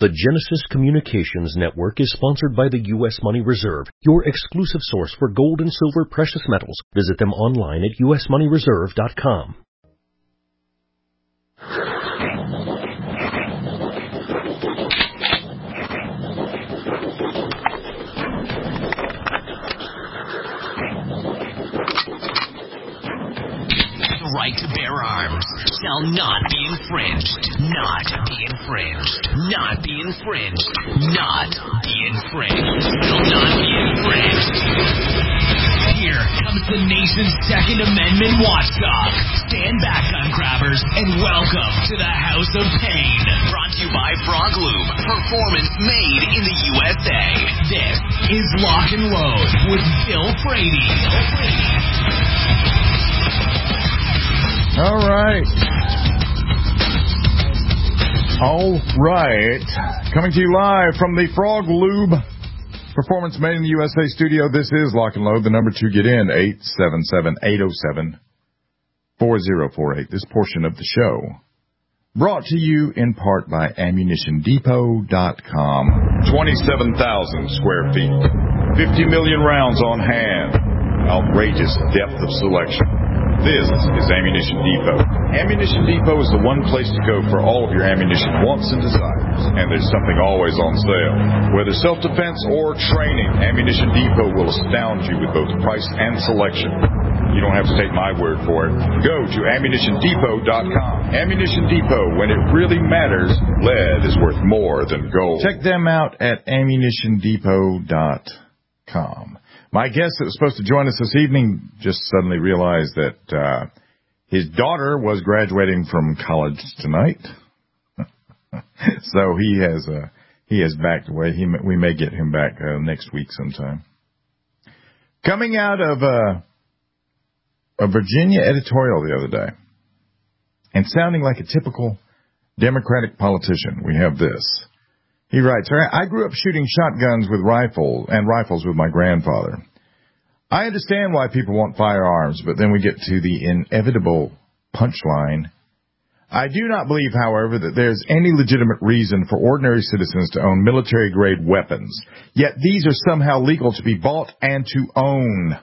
The Genesis Communications Network is sponsored by the U.S. Money Reserve, your exclusive source for gold and silver precious metals. Visit them online at usmoneyreserve.com. The right to bear arms shall not be infringed. Not be infringed. Not be infringed. Not be infringed. Will not be infringed. Here comes the nation's Second Amendment watchdog. Stand back, gun grabbers, and welcome to the House of Pain. Brought to you by Frog Lube. Performance made in the USA. This is Lock and Load with Bill Frady. All right. Coming to you live from the Frog Lube Performance Made in the USA studio. This is Lock and Load. The number to get in, 877-807-4048. This portion of the show brought to you in part by AmmunitionDepot.com. 27,000 square feet. 50 million rounds on hand. Outrageous depth of selection. This is Ammunition Depot. Ammunition Depot is the one place to go for all of your ammunition wants and desires. And there's something always on sale. Whether self-defense or training, Ammunition Depot will astound you with both price and selection. You don't have to take my word for it. Go to AmmunitionDepot.com. Ammunition Depot, when it really matters, lead is worth more than gold. Check them out at AmmunitionDepot.com. My guest that was supposed to join us this evening just suddenly realized that his daughter was graduating from college tonight. So he has backed away. We may get him back next week sometime. Coming out of a Virginia editorial the other day and sounding like a typical Democratic politician, we have this. He writes, I grew up shooting shotguns with rifles with my grandfather. I understand why people want firearms, but then we get to the inevitable punchline. I do not believe, however, that there's any legitimate reason for ordinary citizens to own military-grade weapons, yet these are somehow legal to be bought and to own.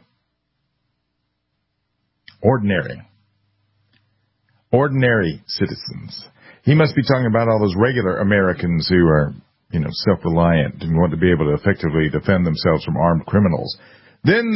Ordinary citizens. He must be talking about all those regular Americans who are, self-reliant and want to be able to effectively defend themselves from armed criminals. Then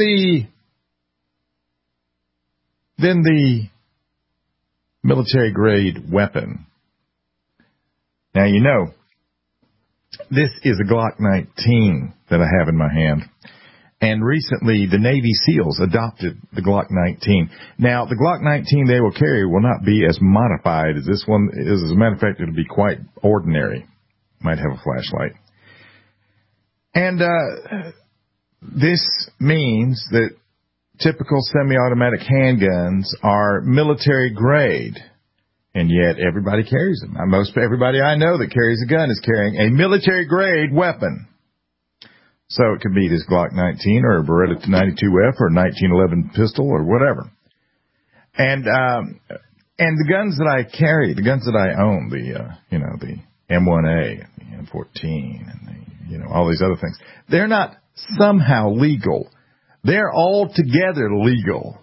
the military-grade weapon. Now, this is a Glock 19 that I have in my hand. And recently, the Navy SEALs adopted the Glock 19. Now, the Glock 19 they will carry will not be as modified as this one is. As a matter of fact, it'll be quite ordinary. Might have a flashlight. And this means that typical semi-automatic handguns are military grade, and yet everybody carries them. Everybody I know that carries a gun is carrying a military grade weapon. So it could be this Glock 19 or a Beretta 92F or a 1911 pistol or whatever. And the guns that I carry, the guns that I own, the M1A, the M14, and all these other things, they're not somehow legal. They're altogether legal.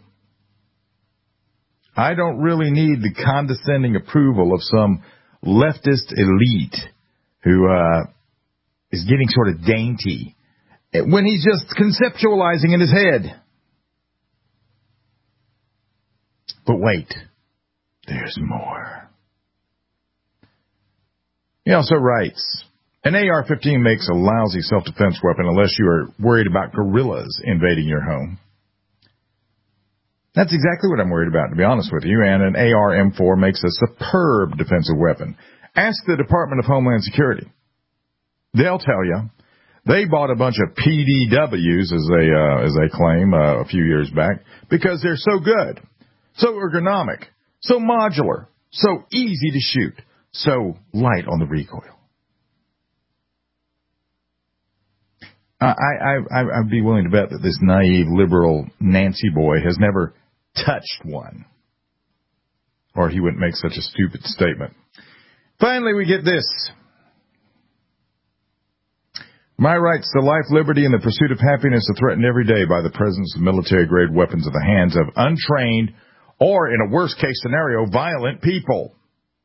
I don't really need the condescending approval of some leftist elite who is getting sort of dainty when he's just conceptualizing in his head. But wait, there's more. He also writes, an AR-15 makes a lousy self-defense weapon unless you are worried about guerrillas invading your home. That's exactly what I'm worried about, to be honest with you, and an AR-M4 makes a superb defensive weapon. Ask the Department of Homeland Security. They'll tell you. They bought a bunch of PDWs, as they claim, a few years back, because they're so good, so ergonomic, so modular, so easy to shoot, so light on the recoil. I'd be willing to bet that this naive liberal Nancy boy has never touched one, or he wouldn't make such a stupid statement. Finally, we get this. My rights to life, liberty, and the pursuit of happiness are threatened every day by the presence of military-grade weapons in the hands of untrained or, in a worst-case scenario, violent people.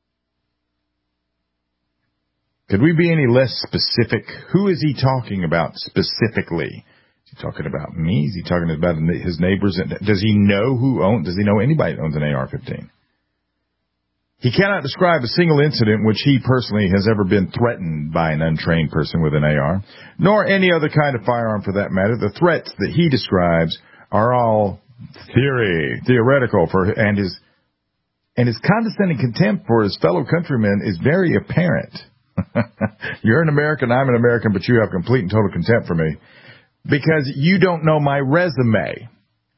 Could we be any less specific? Who is he talking about specifically? Is he talking about me? Is he talking about his neighbors? Does he know does he know anybody that owns an AR-15? He cannot describe a single incident in which he personally has ever been threatened by an untrained person with an AR, nor any other kind of firearm for that matter. The threats that he describes are all theoretical, and his condescending contempt for his fellow countrymen is very apparent. You're an American, I'm an American, but you have complete and total contempt for me because you don't know my resume.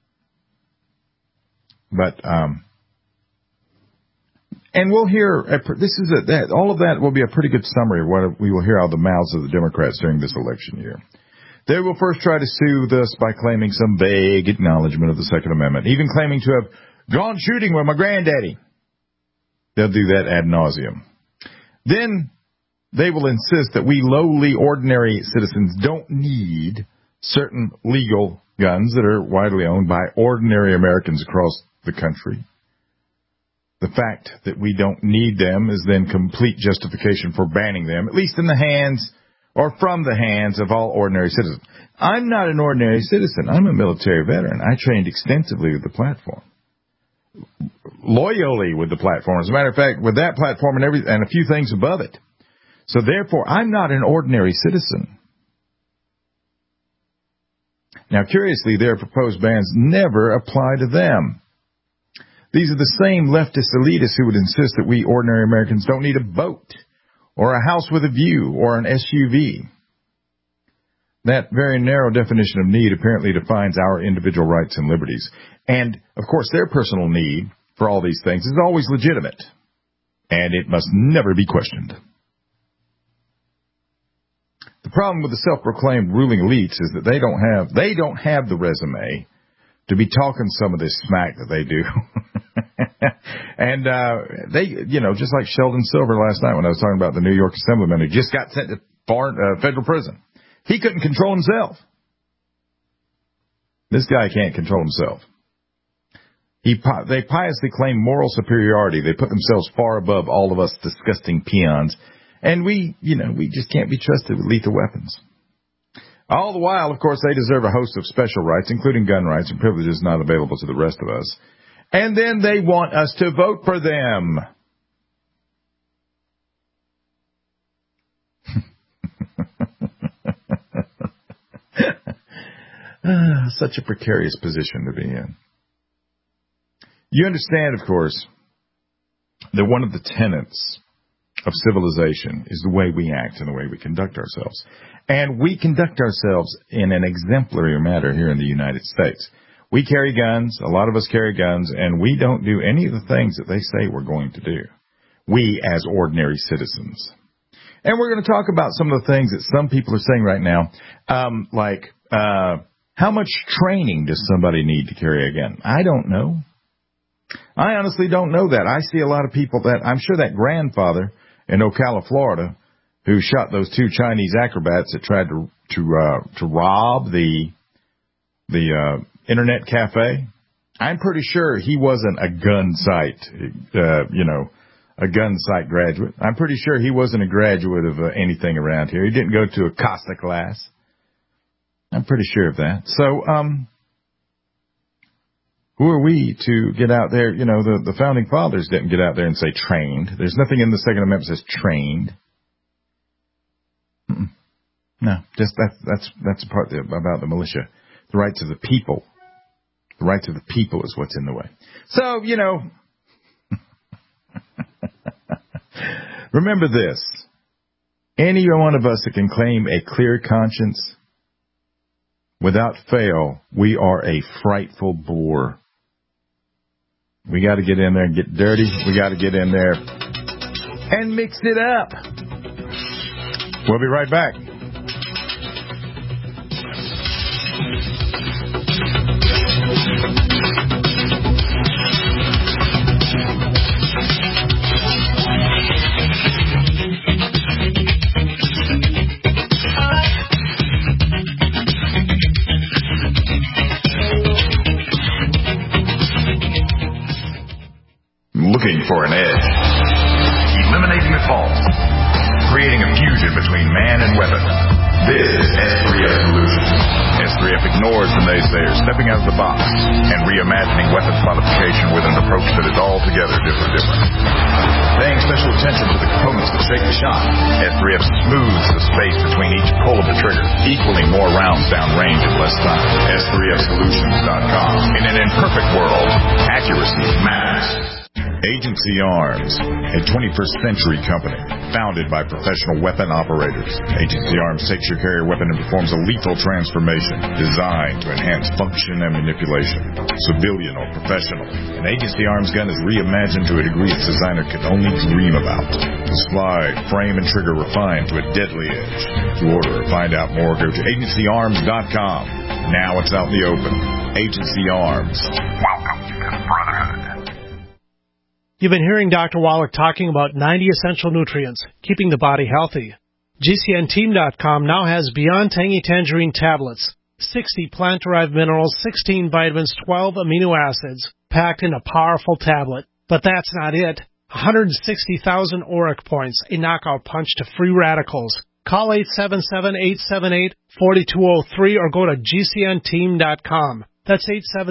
But, and we'll hear, all of that will be a pretty good summary of what we will hear out of the mouths of the Democrats during this election year. They will first try to soothe us by claiming some vague acknowledgement of the Second Amendment, even claiming to have gone shooting with my granddaddy. They'll do that ad nauseum. Then they will insist that we lowly, ordinary citizens don't need certain legal guns that are widely owned by ordinary Americans across the country. The fact that we don't need them is then complete justification for banning them, at least in the hands or from the hands of all ordinary citizens. I'm not an ordinary citizen. I'm a military veteran. I trained extensively with the platform. Loyally with the platform. As a matter of fact, with that platform and a few things above it. So therefore, I'm not an ordinary citizen. Now, curiously, their proposed bans never apply to them. These are the same leftist elitists who would insist that we ordinary Americans don't need a boat or a house with a view or an SUV. That very narrow definition of need apparently defines our individual rights and liberties. And, of course, their personal need for all these things is always legitimate, and it must never be questioned. The problem with the self-proclaimed ruling elites is that they don't have the resume to be talking some of this smack that they do. And they, just like Sheldon Silver last night when I was talking about the New York Assemblyman who just got sent to federal prison. He couldn't control himself. This guy can't control himself. They piously claim moral superiority. They put themselves far above all of us disgusting peons. And we just can't be trusted with lethal weapons. All the while, of course, they deserve a host of special rights, including gun rights and privileges not available to the rest of us. And then they want us to vote for them. Such a precarious position to be in. You understand, of course, that one of the tenets of civilization is the way we act and the way we conduct ourselves. And we conduct ourselves in an exemplary manner here in the United States. We carry guns, a lot of us carry guns, and we don't do any of the things that they say we're going to do. We as ordinary citizens. And we're going to talk about some of the things that some people are saying right now, how much training does somebody need to carry a gun? I don't know. I honestly don't know that. I see a lot of people I'm sure that grandfather in Ocala, Florida, who shot those two Chinese acrobats that tried to rob the internet cafe. I'm pretty sure he wasn't a gun site, a gun site graduate. I'm pretty sure he wasn't a graduate of anything around here. He didn't go to a Costa class. I'm pretty sure of that. So, who are we to get out there? The founding fathers didn't get out there and say trained. There's nothing in the Second Amendment that says trained. No, just that's the part about the militia. The rights of the people. The rights of the people is what's in the way. So, remember this. Any one of us that can claim a clear conscience, without fail, we are a frightful bore. We got to get in there and get dirty. We got to get in there and mix it up. We'll be right back. for an edge. Eliminating the fault. Creating a fusion between man and weapon. This is S3F Solutions. S3F ignores the naysayers, stepping out of the box and reimagining weapons modification with an approach that is altogether different. Paying special attention to the components that shape the shot, S3F smooths the space between each pull of the trigger, equaling more rounds down range in less time. S3FSolutions.com. In an imperfect world, accuracy matters. Agency Arms, a 21st century company founded by professional weapon operators. Agency Arms takes your carrier weapon and performs a lethal transformation designed to enhance function and manipulation. Civilian or professional, an Agency Arms gun is reimagined to a degree its designer could only dream about. The slide, frame, and trigger refined to a deadly edge. To order or find out more, go to agencyarms.com. Now it's out in the open. Agency Arms. Welcome to the Brotherhood. You've been hearing Dr. Wallach talking about 90 essential nutrients, keeping the body healthy. GCNteam.com now has Beyond Tangy Tangerine tablets, 60 plant-derived minerals, 16 vitamins, 12 amino acids, packed in a powerful tablet. But that's not it. 160,000 ORAC points, a knockout punch to free radicals. Call 877-878-4203 or go to GCNteam.com. That's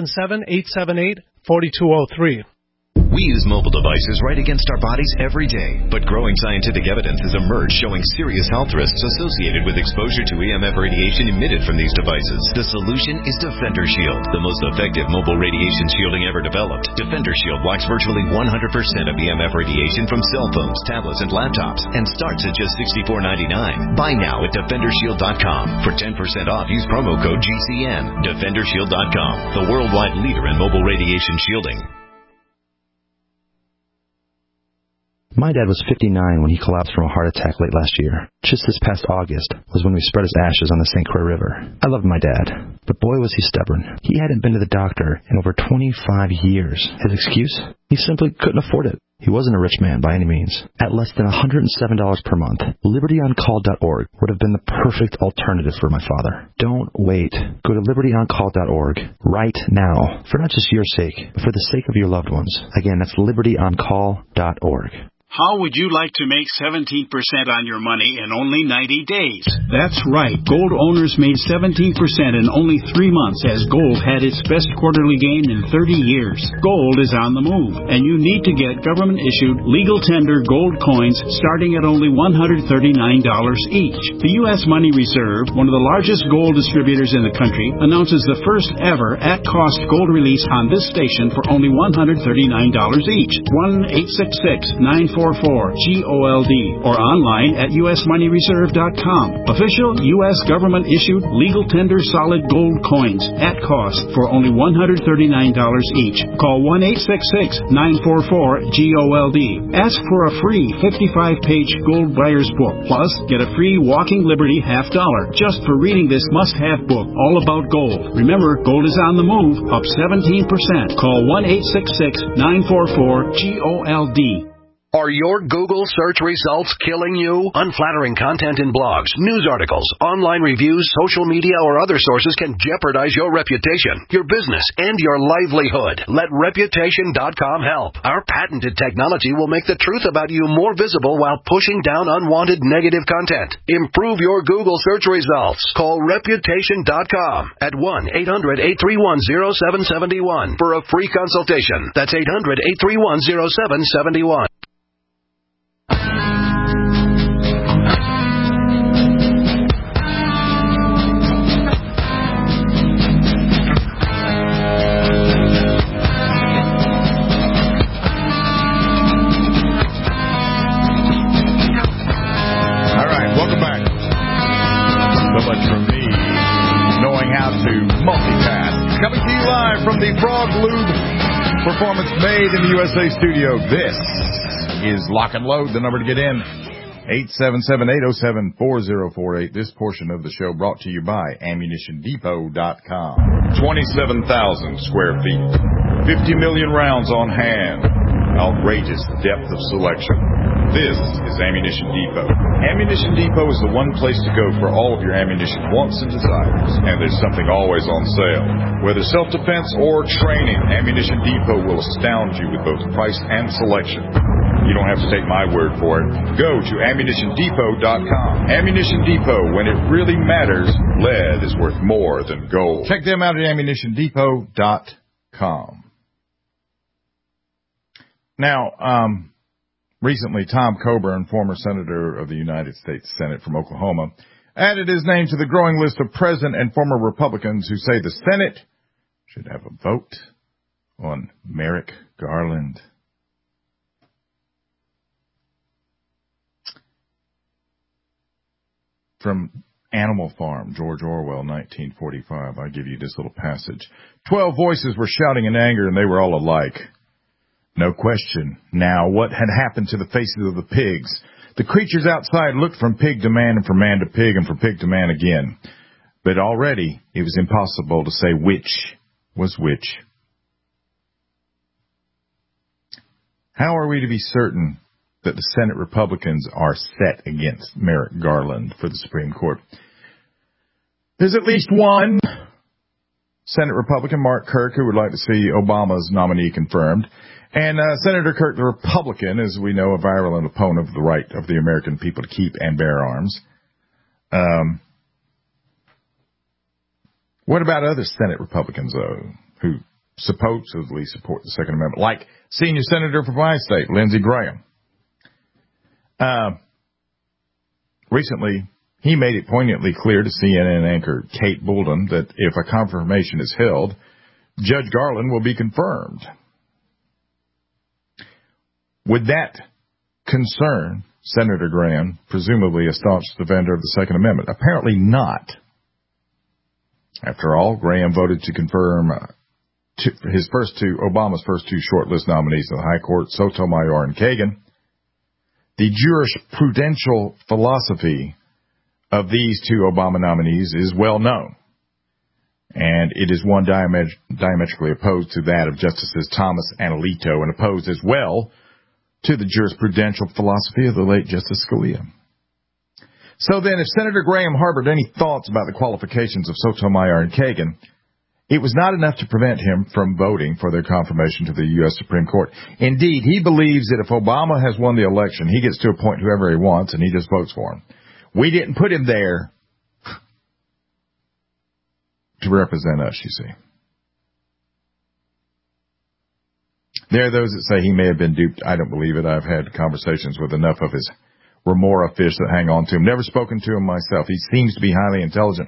877-878-4203. We use mobile devices right against our bodies every day, but growing scientific evidence has emerged showing serious health risks associated with exposure to EMF radiation emitted from these devices. The solution is Defender Shield, the most effective mobile radiation shielding ever developed. Defender Shield blocks virtually 100% of EMF radiation from cell phones, tablets, and laptops, and starts at just $64.99. Buy now at DefenderShield.com. For 10% off, use promo code GCN. DefenderShield.com, the worldwide leader in mobile radiation shielding. My dad was 59 when he collapsed from a heart attack late last year. Just this past August was when we spread his ashes on the St. Croix River. I loved my dad, but boy was he stubborn. He hadn't been to the doctor in over 25 years. His excuse? He simply couldn't afford it. He wasn't a rich man by any means. At less than $107 per month, LibertyOnCall.org would have been the perfect alternative for my father. Don't wait. Go to LibertyOnCall.org right now, for not just your sake, but for the sake of your loved ones. Again, that's LibertyOnCall.org. How would you like to make 17% on your money in only 90 days? That's right. Gold owners made 17% in only 3 months as gold had its best quarterly gain in 30 years. Gold is on the move, and you need to get government-issued, legal tender gold coins starting at only $139 each. The U.S. Money Reserve, one of the largest gold distributors in the country, announces the first ever at-cost gold release on this station for only $139 each. 1-866-944-GOLD or online at usmoneyreserve.com. Official U.S. government-issued legal tender solid gold coins at cost for only $139 each. Call 1-866-944-GOLD. Ask for a free 55-page gold buyer's book. Plus, get a free Walking Liberty $50 just for reading this must-have book all about gold. Remember, gold is on the move, up 17%. Call 1-866-944-GOLD. Are your Google search results killing you? Unflattering content in blogs, news articles, online reviews, social media, or other sources can jeopardize your reputation, your business, and your livelihood. Let Reputation.com help. Our patented technology will make the truth about you more visible while pushing down unwanted negative content. Improve your Google search results. Call Reputation.com at 1-800-831-0771 for a free consultation. That's 800-831-0771. From the Frog Lube Performance Made in the USA studio, this is Lock and Load. The number to get in, 877-807-4048. This portion of the show brought to you by AmmunitionDepot.com. 27,000 square feet, 50 million rounds on hand, outrageous depth of selection. This is Ammunition Depot. Ammunition Depot is the one place to go for all of your ammunition wants and desires. And there's something always on sale. Whether self-defense or training, Ammunition Depot will astound you with both price and selection. You don't have to take my word for it. Go to AmmunitionDepot.com. Ammunition Depot, when it really matters, lead is worth more than gold. Check them out at AmmunitionDepot.com. Now, recently, Tom Coburn, former Senator of the United States Senate from Oklahoma, added his name to the growing list of present and former Republicans who say the Senate should have a vote on Merrick Garland. From Animal Farm, George Orwell, 1945, I give you this little passage. 12 voices were shouting in anger, and they were all alike. No question. Now, what had happened to the faces of the pigs? The creatures outside looked from pig to man and from man to pig and from pig to man again. But already it was impossible to say which was which. How are we to be certain that the Senate Republicans are set against Merrick Garland for the Supreme Court? There's at least one Senate Republican, Mark Kirk, who would like to see Obama's nominee confirmed. And Senator Kirk, the Republican, as we know, a virulent opponent of the right of the American people to keep and bear arms. What about other Senate Republicans, though, who supposedly support the Second Amendment, like senior senator from my state, Lindsey Graham? Recently, he made it poignantly clear to CNN anchor Kate Bolden that if a confirmation is held, Judge Garland will be confirmed. Would that concern Senator Graham, presumably a staunch defender of the Second Amendment? Apparently not. After all, Graham voted to confirm Obama's first two shortlist nominees to the High Court, Sotomayor and Kagan. The jurisprudential philosophy of these two Obama nominees is well known, and it is one diametrically opposed to that of Justices Thomas and Alito, and opposed as well to the jurisprudential philosophy of the late Justice Scalia. So then, if Senator Graham harbored any thoughts about the qualifications of Sotomayor and Kagan, it was not enough to prevent him from voting for their confirmation to the U.S. Supreme Court. Indeed, he believes that if Obama has won the election, he gets to appoint whoever he wants, and he just votes for him. We didn't put him there to represent us, you see. There are those that say he may have been duped. I don't believe it. I've had conversations with enough of his remora fish that hang on to him. Never spoken to him myself. He seems to be highly intelligent.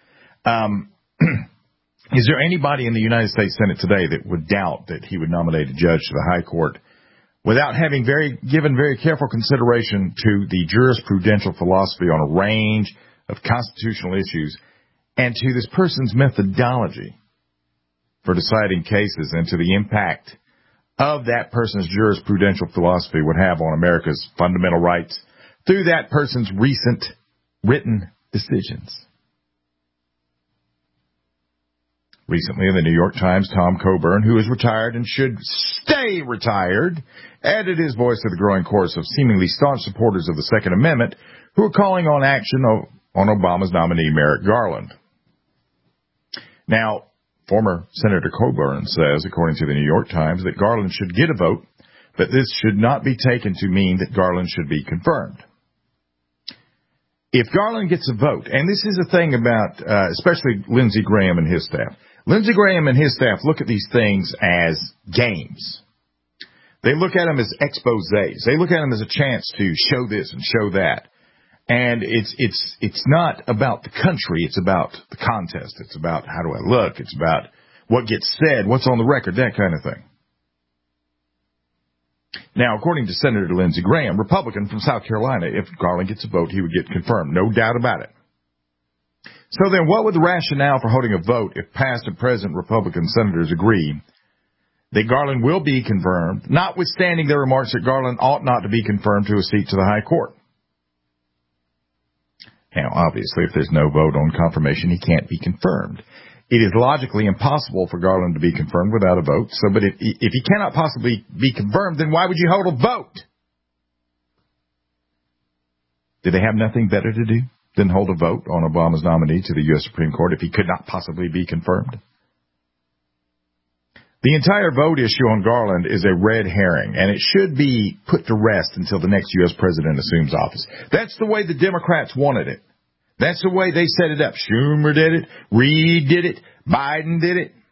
Is there anybody in the United States Senate today that would doubt that he would nominate a judge to the High Court without having given very careful consideration to the jurisprudential philosophy on a range of constitutional issues and to this person's methodology for deciding cases and to the impact of that person's jurisprudential philosophy would have on America's fundamental rights through that person's recent written decisions? Recently, in the New York Times, Tom Coburn, who is retired and should stay retired, added his voice to the growing chorus of seemingly staunch supporters of the Second Amendment who are calling on action on Obama's nominee, Merrick Garland. Now, former Senator Coburn says, according to the New York Times, that Garland should get a vote, but this should not be taken to mean that Garland should be confirmed. If Garland gets a vote, and this is the thing about especially Lindsey Graham and his staff. Lindsey Graham and his staff look at these things as games. They look at them as exposés. They look at them as a chance to show this and show that. And it's not about the country. It's about the contest. It's about how do I look. It's about what gets said, what's on the record, that kind of thing. Now, according to Senator Lindsey Graham, Republican from South Carolina, if Garland gets a vote, he would get confirmed. No doubt about it. So then what would the rationale for holding a vote if past and present Republican senators agree that Garland will be confirmed, notwithstanding their remarks that Garland ought not to be confirmed to a seat to the High Court? Now, obviously, if there's no vote on confirmation, he can't be confirmed. It is logically impossible for Garland to be confirmed without a vote. But if he cannot possibly be confirmed, then why would you hold a vote? Did they have nothing better to do than hold a vote on Obama's nominee to the U.S. Supreme Court if he could not possibly be confirmed? The entire vote issue on Garland is a red herring, and it should be put to rest until the next U.S. president assumes office. That's the way the Democrats wanted it. That's the way they set it up. Schumer did it. Reid did it. Biden did it.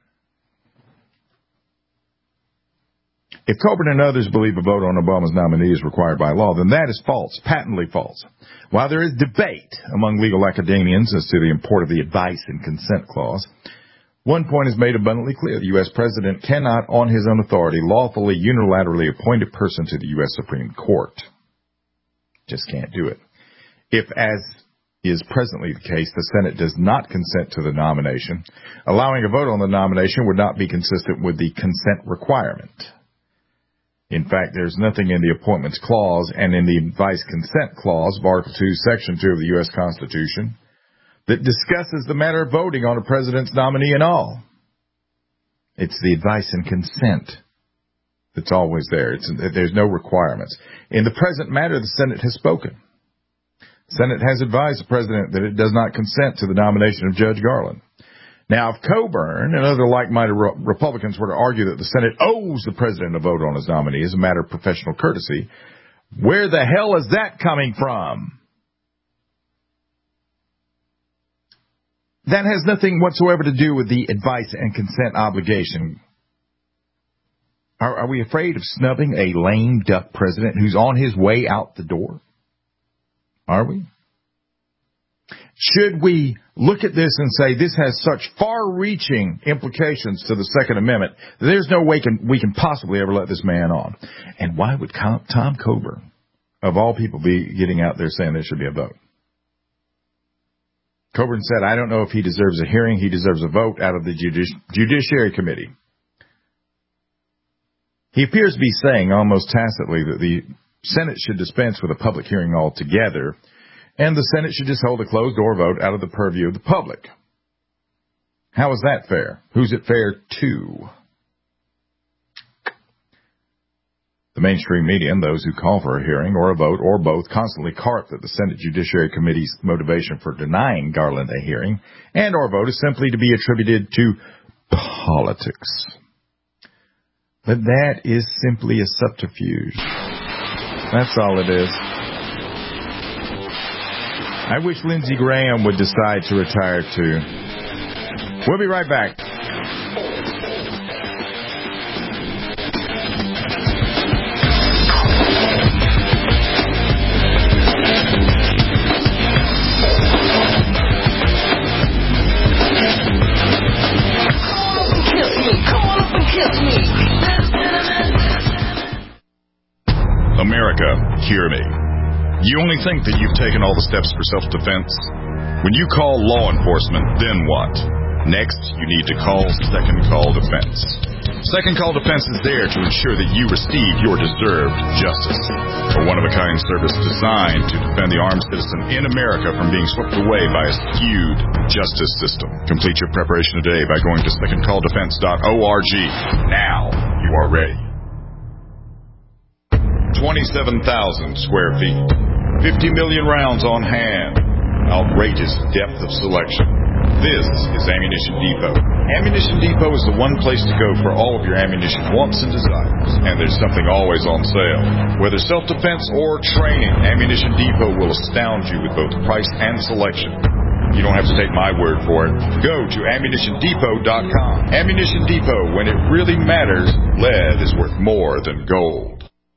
If Coburn and others believe a vote on Obama's nominee is required by law, then that is false, patently false. While there is debate among legal academians as to the import of the advice and consent clause, one point is made abundantly clear. The U.S. president cannot, on his own authority, lawfully, unilaterally appoint a person to the U.S. Supreme Court. Just can't do it. If, as is presently the case, the Senate does not consent to the nomination, allowing a vote on the nomination would not be consistent with the consent requirement. In fact, there's nothing in the Appointments Clause and in the Advice Consent Clause of Article 2, Section 2 of the U.S. Constitution that discusses the matter of voting on a president's nominee and all. It's the advice and consent that's always there. There's no requirements. In the present matter, the Senate has spoken. The Senate has advised the president that it does not consent to the nomination of Judge Garland. Now, if Coburn and other like-minded Republicans were to argue that the Senate owes the president a vote on his nominee as a matter of professional courtesy, where the hell is that coming from? That has nothing whatsoever to do with the advice and consent obligation. Are we afraid of snubbing a lame duck president who's on his way out the door? Are we? Should we look at this and say this has such far-reaching implications to the Second Amendment that there's no way we can possibly ever let this man on? And why would Tom Coburn, of all people, be getting out there saying there should be a vote? Coburn said, I don't know if he deserves a hearing. He deserves a vote out of the Judiciary Committee. He appears to be saying almost tacitly that the Senate should dispense with a public hearing altogether, and the Senate should just hold a closed-door vote out of the purview of the public. How is that fair? Who's it fair to? The mainstream media and those who call for a hearing or a vote or both constantly carp that the Senate Judiciary Committee's motivation for denying Garland a hearing and or vote is simply to be attributed to politics. But that is simply a subterfuge. That's all it is. I wish Lindsey Graham would decide to retire too. We'll be right back. America, hear me. You only think that you've taken all the steps for self-defense? When you call law enforcement, then what? Next, you need to call Second Call Defense. Second Call Defense is there to ensure that you receive your deserved justice. A one-of-a-kind service designed to defend the armed citizen in America from being swept away by a skewed justice system. Complete your preparation today by going to secondcalldefense.org. Now you are ready. 27,000 square feet, 50 million rounds on hand, outrageous depth of selection. This is Ammunition Depot. Ammunition Depot is the one place to go for all of your ammunition wants and desires. And there's something always on sale. Whether self-defense or training, Ammunition Depot will astound you with both price and selection. You don't have to take my word for it. Go to AmmunitionDepot.com. Ammunition Depot, when it really matters, lead is worth more than gold.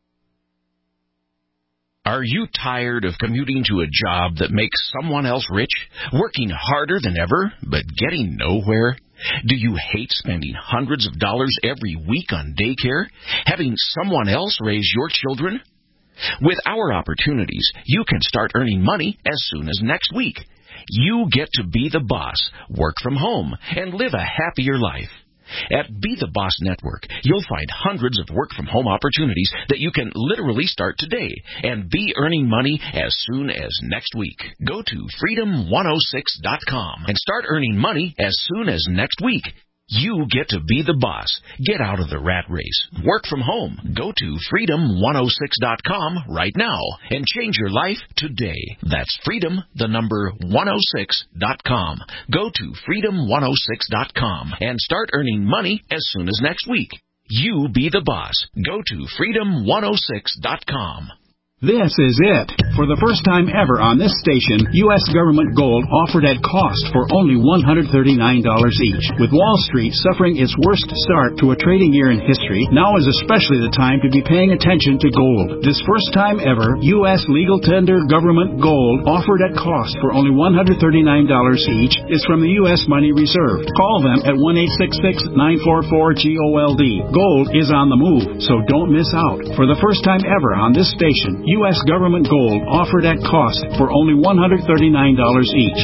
Are you tired of commuting to a job that makes someone else rich, working harder than ever, but getting nowhere? Do you hate spending hundreds of dollars every week on daycare, having someone else raise your children? With our opportunities, you can start earning money as soon as next week. You get to be the boss, work from home, and live a happier life. At Be the Boss Network, you'll find hundreds of work-from-home opportunities that you can literally start today and be earning money as soon as next week. Go to freedom106.com and start earning money as soon as next week. You get to be the boss. Get out of the rat race. Work from home. Go to freedom106.com right now and change your life today. That's freedom106.com. Go to freedom106.com and start earning money as soon as next week. You be the boss. Go to freedom106.com. This is it. For the first time ever on this station, U.S. government gold offered at cost for only $139 each. With Wall Street suffering its worst start to a trading year in history, now is especially the time to be paying attention to gold. This first time ever, U.S. legal tender government gold offered at cost for only $139 each is from the U.S. Money Reserve. Call them at 1-866-944-GOLD. Gold is on the move, so don't miss out. For the first time ever on this station, U.S. government gold offered at cost for only $139 each.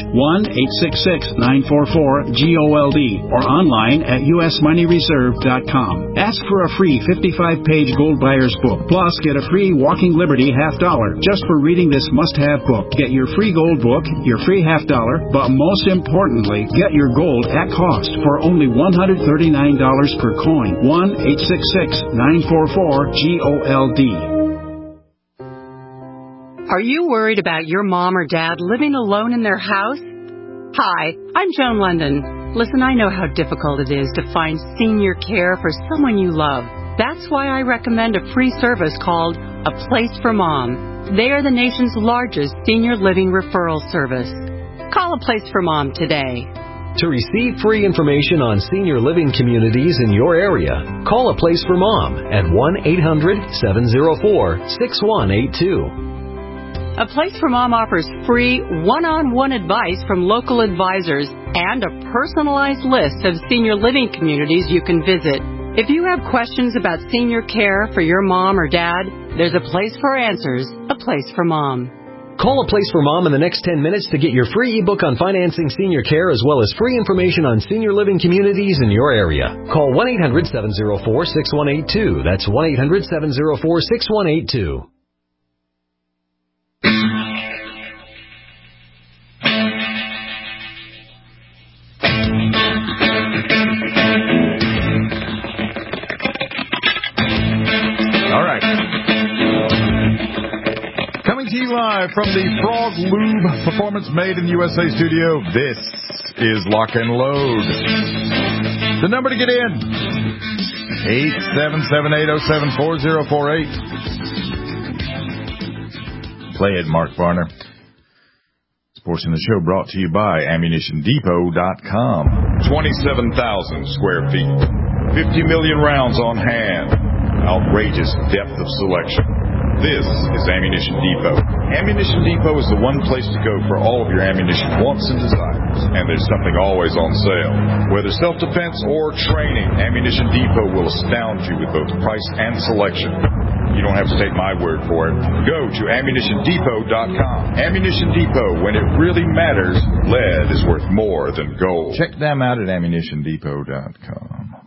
1-866-944-GOLD or online at usmoneyreserve.com. Ask for a free 55-page gold buyer's book. Plus, get a free Walking Liberty $50 just for reading this must-have book. Get your free gold book, your free $50, but most importantly, get your gold at cost for only $139 per coin. 1-866-944-GOLD. Are you worried about your mom or dad living alone in their house? Hi, I'm Joan London. Listen, I know how difficult it is to find senior care for someone you love. That's why I recommend a free service called A Place for Mom. They are the nation's largest senior living referral service. Call A Place for Mom today. To receive free information on senior living communities in your area, call A Place for Mom at 1-800-704-6182. A Place for Mom offers free one-on-one advice from local advisors and a personalized list of senior living communities you can visit. If you have questions about senior care for your mom or dad, there's a place for answers, A Place for Mom. Call A Place for Mom in the next 10 minutes to get your free ebook on financing senior care as well as free information on senior living communities in your area. Call 1-800-704-6182. That's 1-800-704-6182. Live from the Frog Lube Performance Made in the USA studio, this is Lock and Load. The number to get in, 877-807-4048. Play it, Mark Varner. This portion of the show brought to you by AmmunitionDepot.com. 27,000 square feet, 50 million rounds on hand, outrageous depth of selection. This is Ammunition Depot. Ammunition Depot is the one place to go for all of your ammunition wants and desires. And there's something always on sale. Whether self-defense or training, Ammunition Depot will astound you with both price and selection. You don't have to take my word for it. Go to AmmunitionDepot.com. Ammunition Depot, when it really matters, lead is worth more than gold. Check them out at AmmunitionDepot.com.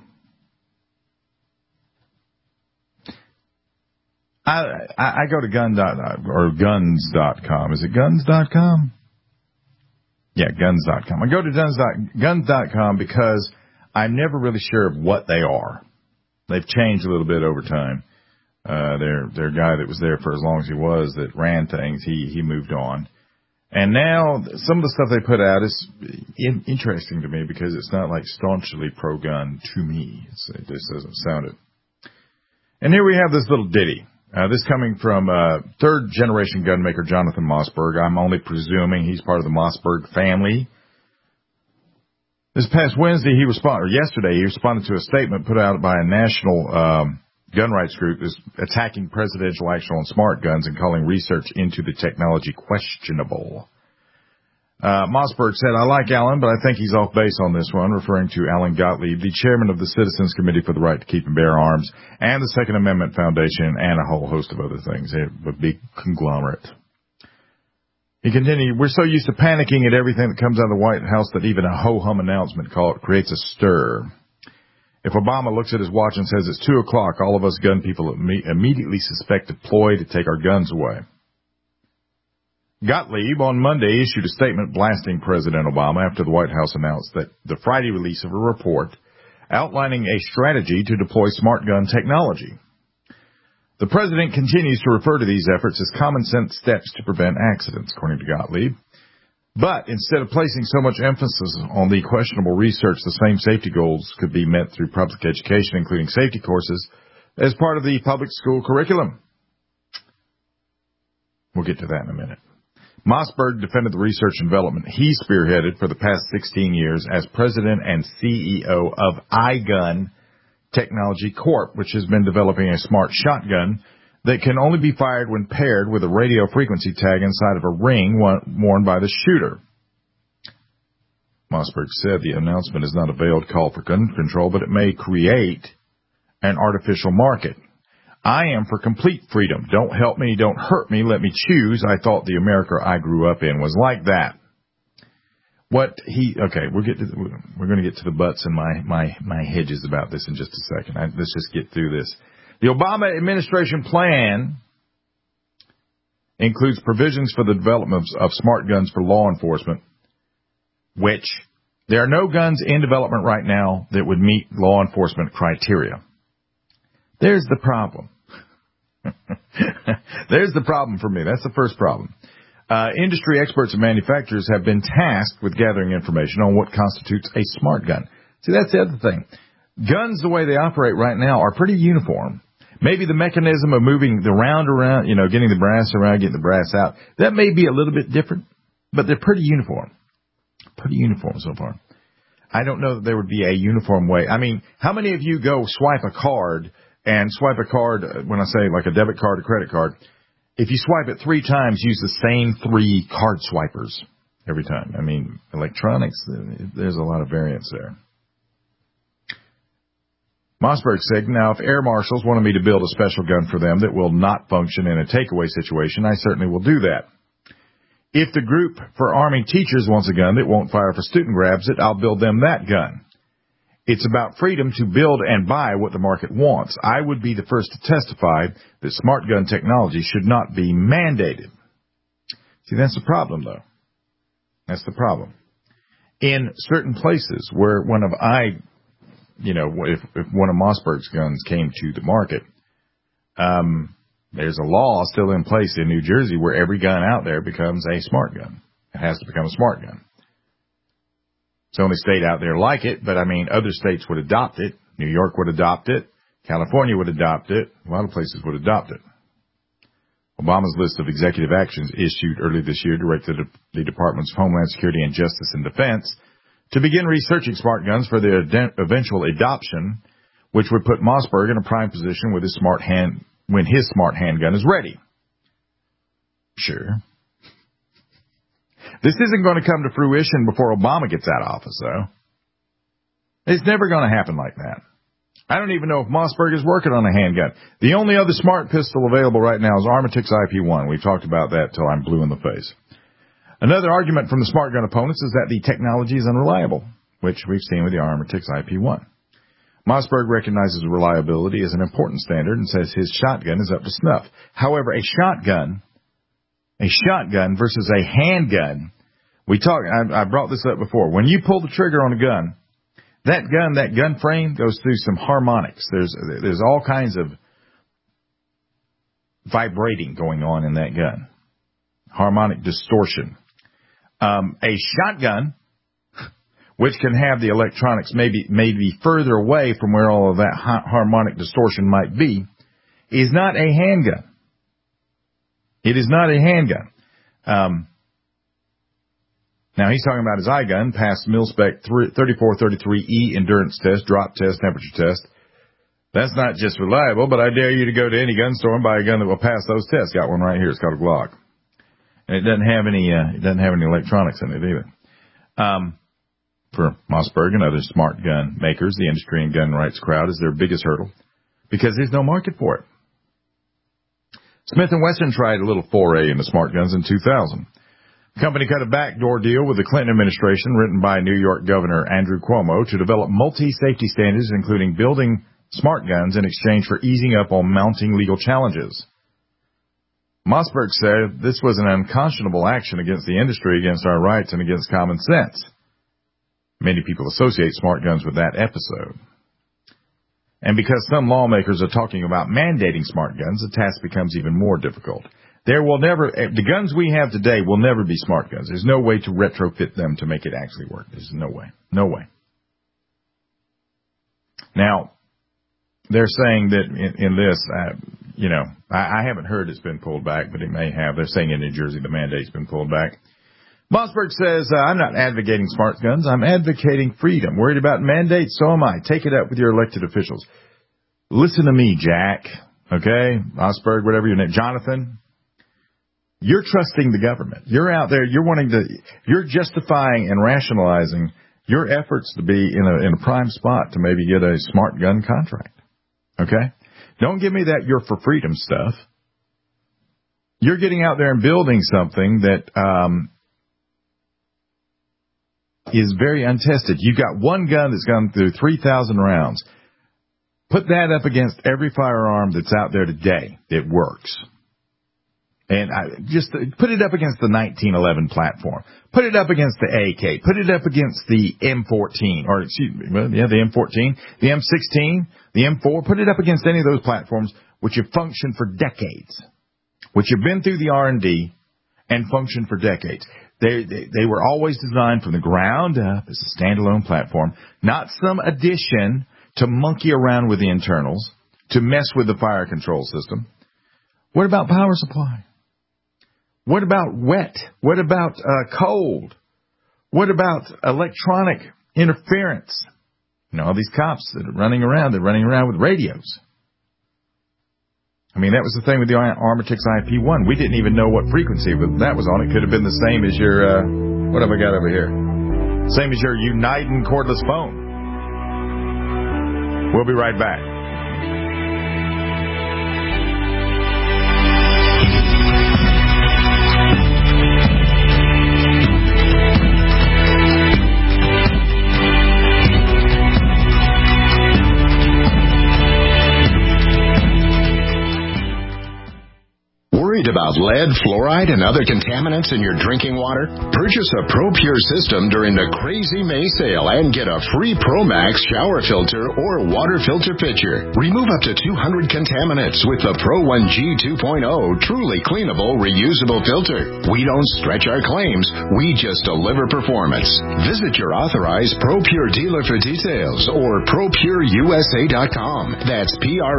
I go to guns.com. Is it guns.com? Yeah, guns.com. I go to guns.com because I'm never really sure of what they are. They've changed a little bit over time. Their guy that was there for as long as he was that ran things, he moved on. And now some of the stuff they put out is interesting to me because it's not like staunchly pro-gun to me. It just doesn't sound it. And here we have this little ditty. This coming from third-generation gunmaker Jonathan Mossberg. I'm only presuming he's part of the Mossberg family. This past Wednesday, yesterday, he responded to a statement put out by a national gun rights group is attacking presidential action on smart guns and calling research into the technology questionable. Mossberg said, I like Alan, but I think he's off base on this one, referring to Alan Gottlieb, the chairman of the Citizens Committee for the Right to Keep and Bear Arms and the Second Amendment Foundation and a whole host of other things. A big conglomerate. He continued, we're so used to panicking at everything that comes out of the White House that even a ho-hum announcement creates a stir. If Obama looks at his watch and says it's 2 o'clock, all of us gun people immediately suspect a ploy to take our guns away. Gottlieb on Monday issued a statement blasting President Obama after the White House announced that the Friday release of a report outlining a strategy to deploy smart gun technology. The president continues to refer to these efforts as common sense steps to prevent accidents, according to Gottlieb. But instead of placing so much emphasis on the questionable research, the same safety goals could be met through public education, including safety courses, as part of the public school curriculum. We'll get to that in a minute. Mossberg defended the research and development he spearheaded for the past 16 years as president and CEO of iGun Technology Corp., which has been developing a smart shotgun that can only be fired when paired with a radio frequency tag inside of a ring worn by the shooter. Mossberg said the announcement is not a veiled call for gun control, but it may create an artificial market. I am for complete freedom. Don't help me, don't hurt me, let me choose. I thought the America I grew up in was like that. We're going to get to the butts and my hedges about this in just a second. Let's just get through this. The Obama administration plan includes provisions for the development of smart guns for law enforcement, which there are no guns in development right now that would meet law enforcement criteria. There's the problem. There's the problem for me. That's the first problem. Industry experts and manufacturers have been tasked with gathering information on what constitutes a smart gun. See, that's the other thing. Guns, the way they operate right now, are pretty uniform. Maybe the mechanism of moving the round around, getting the brass around, getting the brass out, that may be a little bit different, but they're pretty uniform. Pretty uniform so far. I don't know that there would be a uniform way. I mean, how many of you go swipe a card, when I say like a debit card or credit card, if you swipe it 3 times, use the same 3 card swipers every time? I mean, electronics, there's a lot of variance there. Mossberg said, now, if air marshals wanted me to build a special gun for them that will not function in a takeaway situation, I certainly will do that. If the group for Army teachers wants a gun that won't fire if a student grabs it, I'll build them that gun. It's about freedom to build and buy what the market wants. I would be the first to testify that smart gun technology should not be mandated. See, that's the problem, though. That's the problem. In certain places where if one of Mossberg's guns came to the market, there's a law still in place in New Jersey where every gun out there becomes a smart gun. It has to become a smart gun. It's the only state out there like it, but I mean, other states would adopt it. New York would adopt it. California would adopt it. A lot of places would adopt it. Obama's list of executive actions issued early this year directed the Departments of Homeland Security and Justice and Defense to begin researching smart guns for their eventual adoption, which would put Mossberg in a prime position with his smart handgun is ready. Sure. This isn't going to come to fruition before Obama gets out of office, though. It's never going to happen like that. I don't even know if Mossberg is working on a handgun. The only other smart pistol available right now is Armatix IP1. We've talked about that till I'm blue in the face. Another argument from the smart gun opponents is that the technology is unreliable, which we've seen with the Armatix IP1. Mossberg recognizes reliability as an important standard and says his shotgun is up to snuff. However, a shotgun versus a handgun, I brought this up before. When you pull the trigger on a gun, that gun frame goes through some harmonics. There's all kinds of vibrating going on in that gun. Harmonic distortion. A shotgun, which can have the electronics maybe further away from where all of that harmonic distortion might be, is not a handgun. It is not a handgun. Now, he's talking about his iGun, passed mil-spec 3433E endurance test, drop test, temperature test. That's not just reliable, but I dare you to go to any gun store and buy a gun that will pass those tests. Got one right here. It's called a Glock. And it doesn't have any electronics in it either. For Mossberg and other smart gun makers, the industry and gun rights crowd is their biggest hurdle because there's no market for it. Smith & Wesson tried a little foray into smart guns in 2000. The company cut a backdoor deal with the Clinton administration, written by New York Governor Andrew Cuomo, to develop multi-safety standards, including building smart guns in exchange for easing up on mounting legal challenges. Mossberg said this was an unconscionable action against the industry, against our rights, and against common sense. Many people associate smart guns with that episode. And because some lawmakers are talking about mandating smart guns, the task becomes even more difficult. The guns we have today will never be smart guns. There's no way to retrofit them to make it actually work. There's no way. No way. Now, they're saying that in this, I haven't heard it's been pulled back, but it may have. They're saying in New Jersey the mandate's been pulled back. Mossberg says, I'm not advocating smart guns. I'm advocating freedom. Worried about mandates? So am I. Take it up with your elected officials. Listen to me, Jack. Okay? Mossberg, whatever your name. Jonathan. You're trusting the government. You're out there. You're justifying and rationalizing your efforts to be in a prime spot to maybe get a smart gun contract. Okay? Don't give me that you're for freedom stuff. You're getting out there and building something that is very untested. You've got one gun that's gone through 3,000 rounds. Put that up against every firearm that's out there today. It works. And just put it up against the 1911 platform. Put it up against the AK. Put it up against the M14, the M14, the M16, the M4. Put it up against any of those platforms which have functioned for decades, which have been through the R&D and functioned for decades. They were always designed from the ground up as a standalone platform, not some addition to monkey around with the internals, to mess with the fire control system. What about power supply? What about wet? What about cold? What about electronic interference? All these cops that are running around, they're running around with radios. I mean, that was the thing with the Armatix IP1. We didn't even know what frequency that was on. It could have been the same as your, what have I got over here? Same as your Uniden cordless phone. We'll be right back. About lead, fluoride, and other contaminants in your drinking water? Purchase a ProPure system during the Crazy May sale and get a free ProMax shower filter or water filter pitcher. Remove up to 200 contaminants with the Pro 1G 2.0 truly cleanable, reusable filter. We don't stretch our claims. We just deliver performance. Visit your authorized ProPure dealer for details or ProPureUSA.com. That's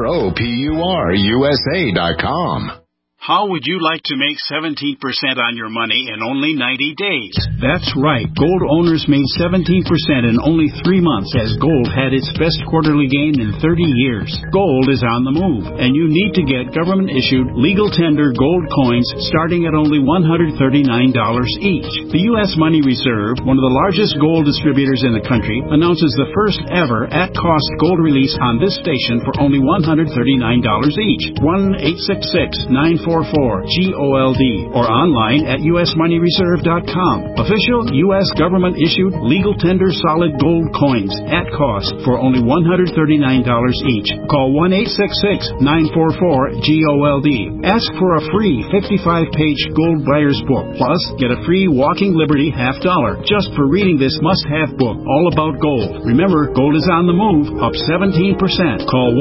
ProPureUSA.com. How would you like to make 17% on your money in only 90 days? That's right. Gold owners made 17% in only 3 months as gold had its best quarterly gain in 30 years. Gold is on the move, and you need to get government-issued legal tender gold coins starting at only $139 each. The U.S. Money Reserve, one of the largest gold distributors in the country, announces the first ever at-cost gold release on this station for only $139 each. 1-866-944-GOLD or online at usmoneyreserve.com. Official U.S. government-issued legal tender solid gold coins at cost for only $139 each. Call 1-866-944-GOLD. Ask for a free 55-page gold buyer's book. Plus, get a free Walking Liberty $50 just for reading this must-have book all about gold. Remember, gold is on the move, up 17%. Call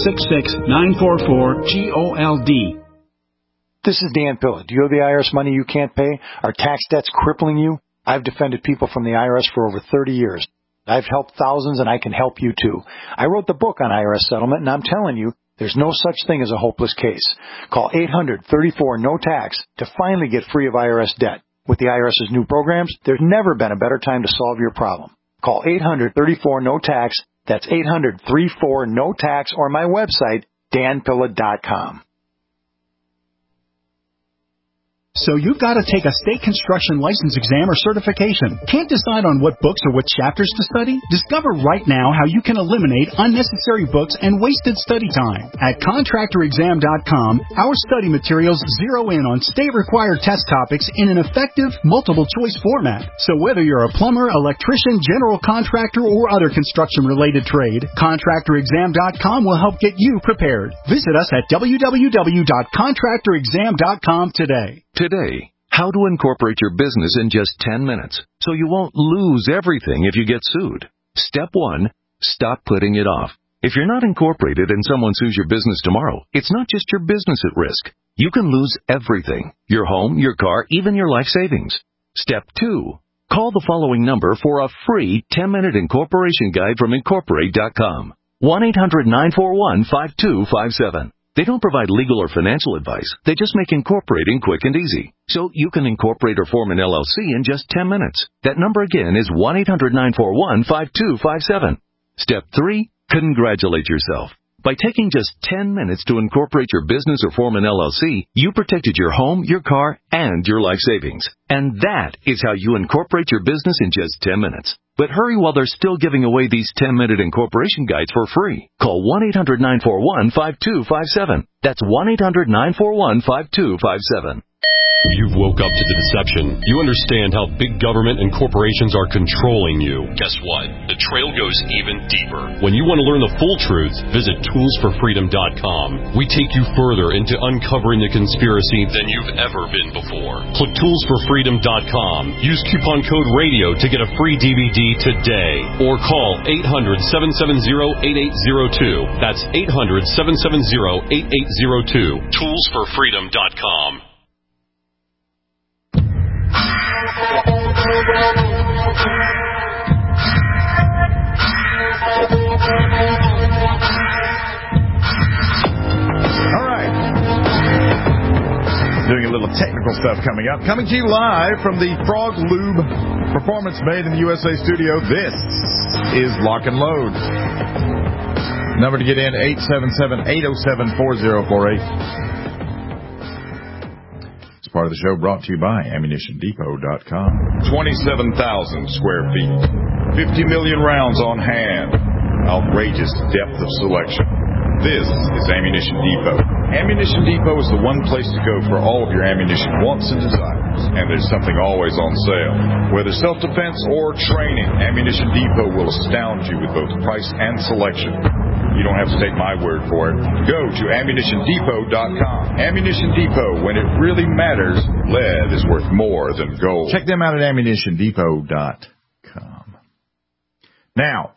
1-866-944-GOLD. This is Dan Pilla. Do you owe the IRS money you can't pay? Are tax debts crippling you? I've defended people from the IRS for over 30 years. I've helped thousands, and I can help you too. I wrote the book on IRS settlement, and I'm telling you, there's no such thing as a hopeless case. Call 800-34-NO-TAX to finally get free of IRS debt. With the IRS's new programs, there's never been a better time to solve your problem. Call 800-34-NO-TAX. That's 800-34-NO-TAX, or my website, danpilla.com. So you've got to take a state construction license exam or certification. Can't decide on what books or what chapters to study? Discover right now how you can eliminate unnecessary books and wasted study time. At contractorexam.com, our study materials zero in on state-required test topics in an effective, multiple-choice format. So whether you're a plumber, electrician, general contractor, or other construction-related trade, contractorexam.com will help get you prepared. Visit us at www.contractorexam.com today. Today, how to incorporate your business in just 10 minutes so you won't lose everything if you get sued. Step 1, stop putting it off. If you're not incorporated and someone sues your business tomorrow, it's not just your business at risk. You can lose everything: your home, your car, even your life savings. Step 2, call the following number for a free 10-minute incorporation guide from Incorporate.com. 1-800-941-5257. They don't provide legal or financial advice. They just make incorporating quick and easy. So you can incorporate or form an LLC in just 10 minutes. That number again is 1-800-941-5257. Step 3, congratulate yourself. By taking just 10 minutes to incorporate your business or form an LLC, you protected your home, your car, and your life savings. And that is how you incorporate your business in just 10 minutes. But hurry while they're still giving away these 10-minute incorporation guides for free. Call 1-800-941-5257. That's 1-800-941-5257. You've woke up to the deception. You understand how big government and corporations are controlling you. Guess what? The trail goes even deeper. When you want to learn the full truth, visit toolsforfreedom.com. We take you further into uncovering the conspiracy than you've ever been before. Click toolsforfreedom.com. Use coupon code RADIO to get a free DVD today. Or call 800-770-8802. That's 800-770-8802. Toolsforfreedom.com. All right. Doing a little technical stuff coming up. Coming to you live from the Frog Lube Performance Made in the USA studio. This is Lock and Load. Number to get in, 877-807-4048. Part of the show brought to you by AmmunitionDepot.com. 27,000 square feet. 50 million rounds on hand. Outrageous depth of selection. This is Ammunition Depot. Ammunition Depot is the one place to go for all of your ammunition wants and desires. And there's something always on sale. Whether self-defense or training, Ammunition Depot will astound you with both price and selection. You don't have to take my word for it. Go to AmmunitionDepot.com. Ammunition Depot, when it really matters, lead is worth more than gold. Check them out at AmmunitionDepot.com. Now,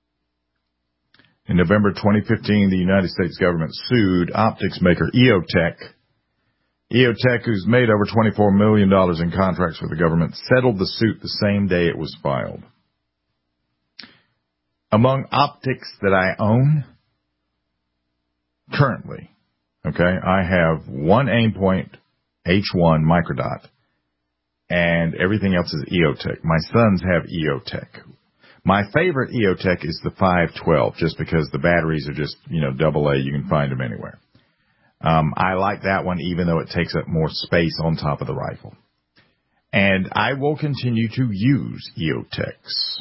in November 2015, the United States government sued optics maker EOTech. EOTech, who's made over $24 million in contracts with the government, settled the suit the same day it was filed. Among optics that I own currently, I have one Aimpoint H1 Microdot, and everything else is EOTech. My sons have EOTech. My favorite EOTech is the 512, just because the batteries are just, AA. You can find them anywhere. I like that one, even though it takes up more space on top of the rifle. And I will continue to use EOTechs.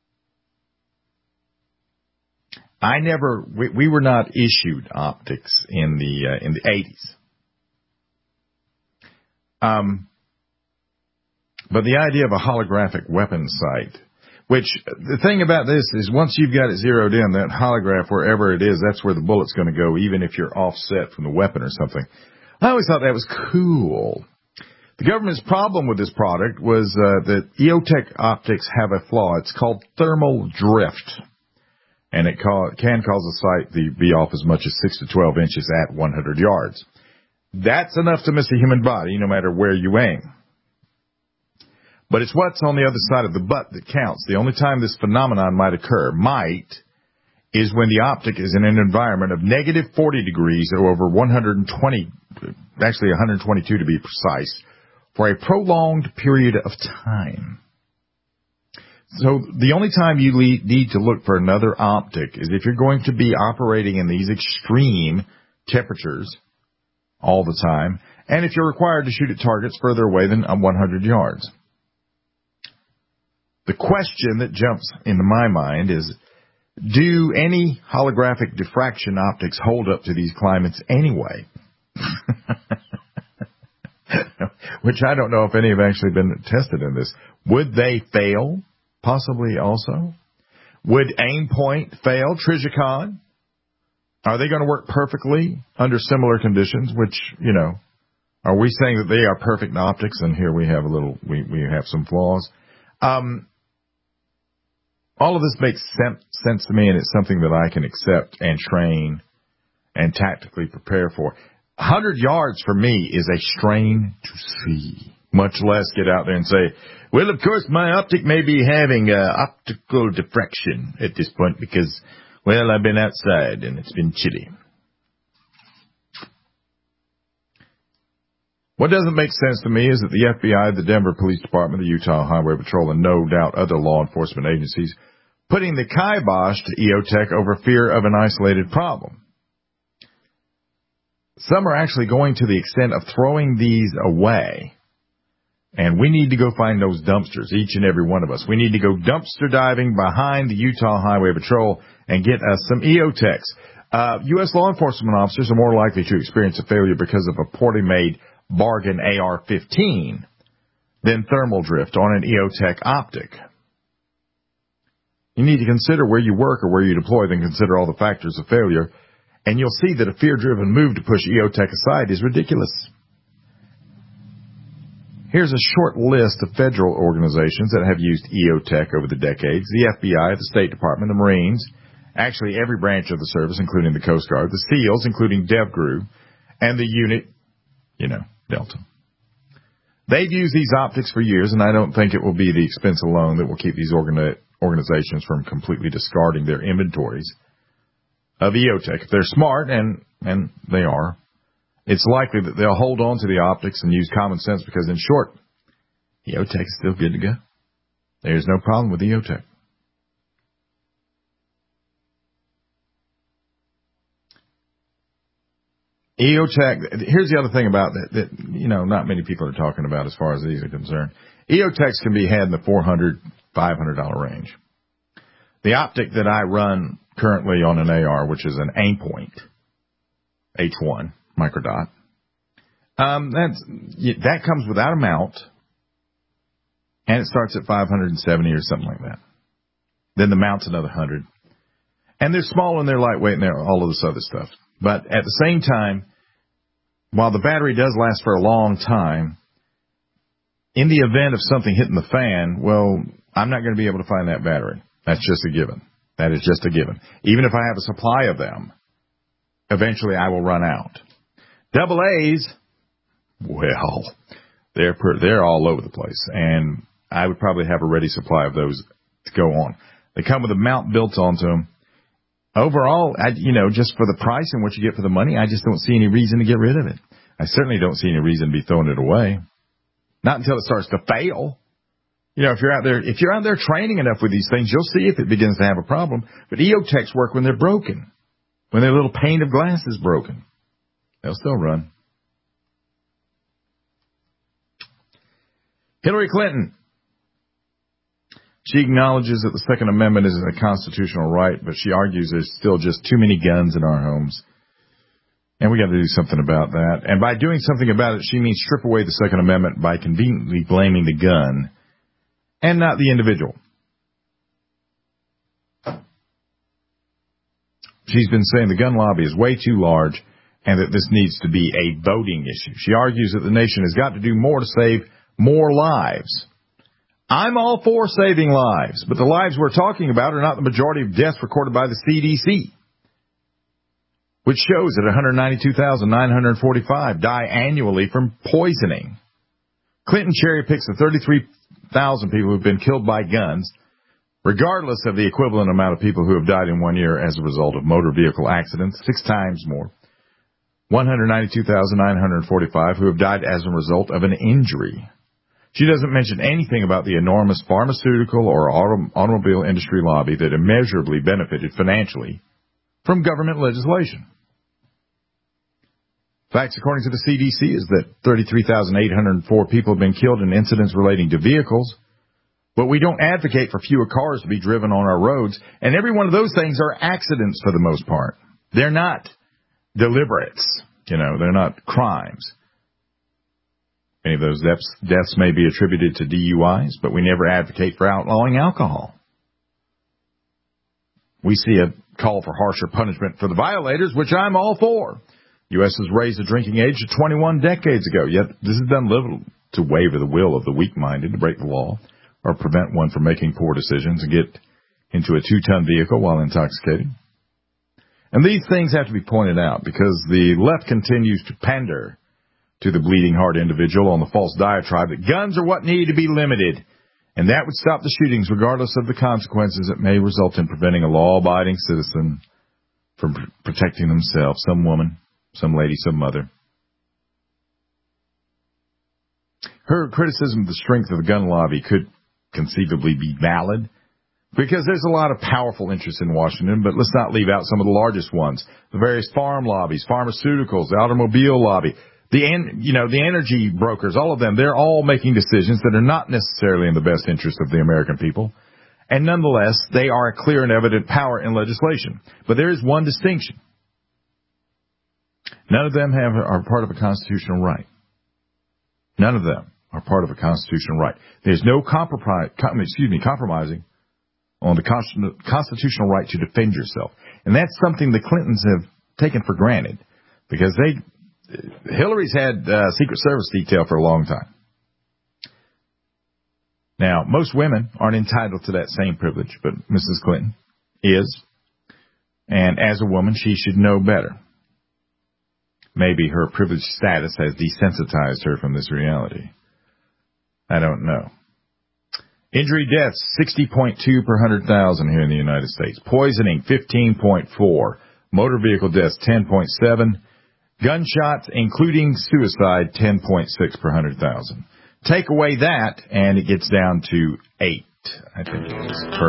We were not issued optics in the 80s. But the idea of a holographic weapon sight, which the thing about this is once you've got it zeroed in, that holograph, wherever it is, that's where the bullet's going to go, even if you're offset from the weapon or something. I always thought that was cool. The government's problem with this product was that EOTech optics have a flaw. It's called thermal drift. And it can cause a sight to be off as much as 6 to 12 inches at 100 yards. That's enough to miss a human body, no matter where you aim. But it's what's on the other side of the butt that counts. The only time this phenomenon might occur, is when the optic is in an environment of negative 40 degrees or over 120, actually 122 to be precise, for a prolonged period of time. So the only time you need to look for another optic is if you're going to be operating in these extreme temperatures all the time, and if you're required to shoot at targets further away than 100 yards. The question that jumps into my mind is, do any holographic diffraction optics hold up to these climates anyway? Which I don't know if any have actually been tested in this. Would they fail? Possibly also. Would Aimpoint fail? Trijicon? Are they going to work perfectly under similar conditions? Which, are we saying that they are perfect optics? And here we have we have some flaws. All of this makes sense to me, and it's something that I can accept and train and tactically prepare for. 100 yards for me is a strain to see, much less get out there and say, well, of course, my optic may be having optical diffraction at this point because, well, I've been outside and it's been chilly. What doesn't make sense to me is that the FBI, the Denver Police Department, the Utah Highway Patrol, and no doubt other law enforcement agencies putting the kibosh to EOTech over fear of an isolated problem. Some are actually going to the extent of throwing these away. And we need to go find those dumpsters, each and every one of us. We need to go dumpster diving behind the Utah Highway Patrol and get us some EOTechs. U.S. law enforcement officers are more likely to experience a failure because of a poorly made bargain AR-15 than thermal drift on an EOTech optic. You need to consider where you work or where you deploy, then consider all the factors of failure, and you'll see that a fear-driven move to push EOTech aside is ridiculous. Here's a short list of federal organizations that have used EOTech over the decades: the FBI, the State Department, the Marines, actually every branch of the service, including the Coast Guard, the SEALs, including DevGru, and the unit, Delta. They've used these optics for years, and I don't think it will be the expense alone that will keep these organizations from completely discarding their inventories of EOTech. If they're smart, and they are, it's likely that they'll hold on to the optics and use common sense because, in short, EOTech is still good to go. There's no problem with EOTech. EOTech, here's the other thing about that, not many people are talking about as far as these are concerned. EOTechs can be had in the $400, $500 range. The optic that I run currently on an AR, which is an Aimpoint H1 microdot, that comes without a mount, and it starts at 570 or something like that. Then the mount's another 100. And they're small and they're lightweight and they're all of this other stuff. But at the same time, while the battery does last for a long time, in the event of something hitting the fan, well, I'm not going to be able to find that battery. That's just a given. That is just a given. Even if I have a supply of them, eventually I will run out. Double A's, well, they're all over the place, and I would probably have a ready supply of those to go on. They come with a mount built onto them. Overall, just for the price and what you get for the money, I just don't see any reason to get rid of it. I certainly don't see any reason to be throwing it away. Not until it starts to fail. If you're out there training enough with these things, you'll see if it begins to have a problem. But EOTechs work when they're broken. When their little pane of glass is broken. They'll still run. Hillary Clinton. She acknowledges that the Second Amendment is a constitutional right, but she argues there's still just too many guns in our homes. And we got to do something about that. And by doing something about it, she means strip away the Second Amendment by conveniently blaming the gun and not the individual. She's been saying the gun lobby is way too large and that this needs to be a voting issue. She argues that the nation has got to do more to save more lives. I'm all for saving lives, but the lives we're talking about are not the majority of deaths recorded by the CDC, which shows that 192,945 die annually from poisoning. Clinton cherry-picks the 33,000 people who have been killed by guns, regardless of the equivalent amount of people who have died in 1 year as a result of motor vehicle accidents, 6 times more. 192,945 who have died as a result of an injury. She doesn't mention anything about the enormous pharmaceutical or automobile industry lobby that immeasurably benefited financially from government legislation. Facts, according to the CDC, is that 33,804 people have been killed in incidents relating to vehicles. But we don't advocate for fewer cars to be driven on our roads. And every one of those things are accidents for the most part. They're not deliberates. They're not crimes. Many of those deaths may be attributed to DUIs, but we never advocate for outlawing alcohol. We see a call for harsher punishment for the violators, which I'm all for. The U.S. has raised the drinking age to 21 decades ago, yet this has done little to waver the will of the weak-minded to break the law or prevent one from making poor decisions and get into a 2-ton vehicle while intoxicated. And these things have to be pointed out because the left continues to pander to the bleeding heart individual on the false diatribe that guns are what need to be limited, and that would stop the shootings regardless of the consequences it may result in preventing a law-abiding citizen from protecting themselves, some woman, some lady, some mother. Her criticism of the strength of the gun lobby could conceivably be valid because there's a lot of powerful interests in Washington, but let's not leave out some of the largest ones. The various farm lobbies, pharmaceuticals, the automobile lobby, the energy brokers, all of them, they're all making decisions that are not necessarily in the best interest of the American people. And nonetheless, they are a clear and evident power in legislation. But there is one distinction. None of them are part of a constitutional right. None of them are part of a constitutional right. There's no compromising on the constitutional right to defend yourself. And that's something the Clintons have taken for granted because Hillary's had Secret Service detail for a long time. Now, most women aren't entitled to that same privilege, but Mrs. Clinton is. And as a woman, she should know better. Maybe her privileged status has desensitized her from this reality. I don't know. Injury deaths, 60.2 per 100,000 here in the United States. Poisoning, 15.4. Motor vehicle deaths, 10.7. Gunshots, including suicide, 10.6 per 100,000. Take away that, and it gets down to 8, I think it is, per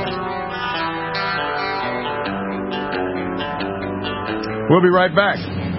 100,000. We'll be right back.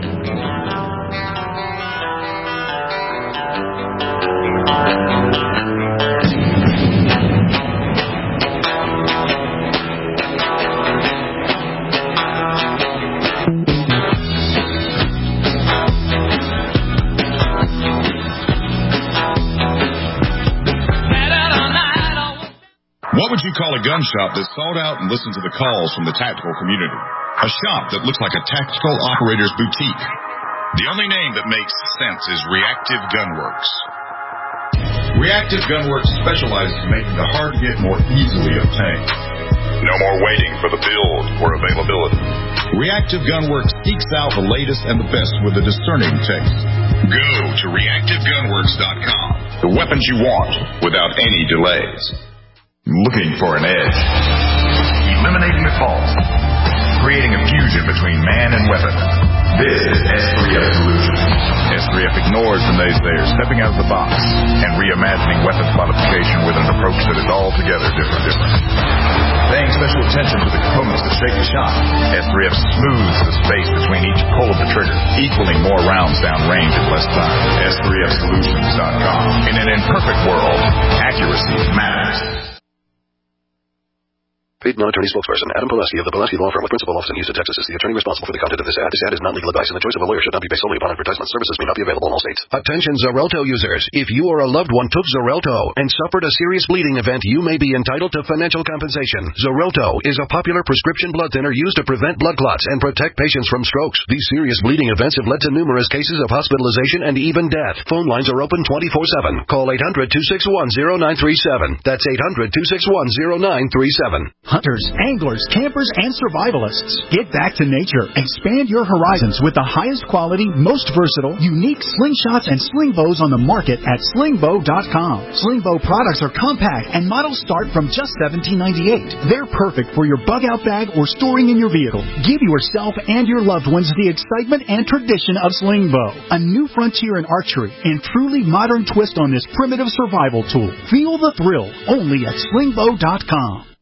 What would you call a gun shop that sought out and listened to the calls from the tactical community? A shop that looks like a tactical operator's boutique. The only name that makes sense is Reactive Gunworks. Reactive Gunworks specializes in making the hard-to-get more easily obtained. No more waiting for the build or availability. Reactive Gunworks seeks out the latest and the best with a discerning taste. Go to reactivegunworks.com. The weapons you want without any delays. Looking for an edge. Eliminating the fault. Creating a fusion between man and weapon. This is S3F Solutions. S3F ignores the naysayers, stepping out of the box and reimagining weapons modification with an approach that is altogether different. Paying special attention to the components that shape the shot, S3F smooths the space between each pull of the trigger, equaling more rounds down range in less time. S3FSolutions.com. In an imperfect world, accuracy matters. Paid non-attorney spokesperson Adam Pulaski of the Pulaski Law Firm with principal office in Houston, Texas is the attorney responsible for the content of this ad. This ad is not legal advice, and the choice of a lawyer should not be based solely upon advertisement. Services may not be available in all states. Attention Xarelto users. If you or a loved one took Xarelto and suffered a serious bleeding event, you may be entitled to financial compensation. Xarelto is a popular prescription blood thinner used to prevent blood clots and protect patients from strokes. These serious bleeding events have led to numerous cases of hospitalization and even death. Phone lines are open 24/7. Call 800-261-0937. That's 800-261-0937. Hunters, anglers, campers, and survivalists. Get back to nature. Expand your horizons with the highest quality, most versatile, unique slingshots and sling bows on the market at slingbow.com. Slingbow products are compact and models start from just $17.98. They're perfect for your bug-out bag or storing in your vehicle. Give yourself and your loved ones the excitement and tradition of Slingbow, a new frontier in archery and truly modern twist on this primitive survival tool. Feel the thrill only at slingbow.com.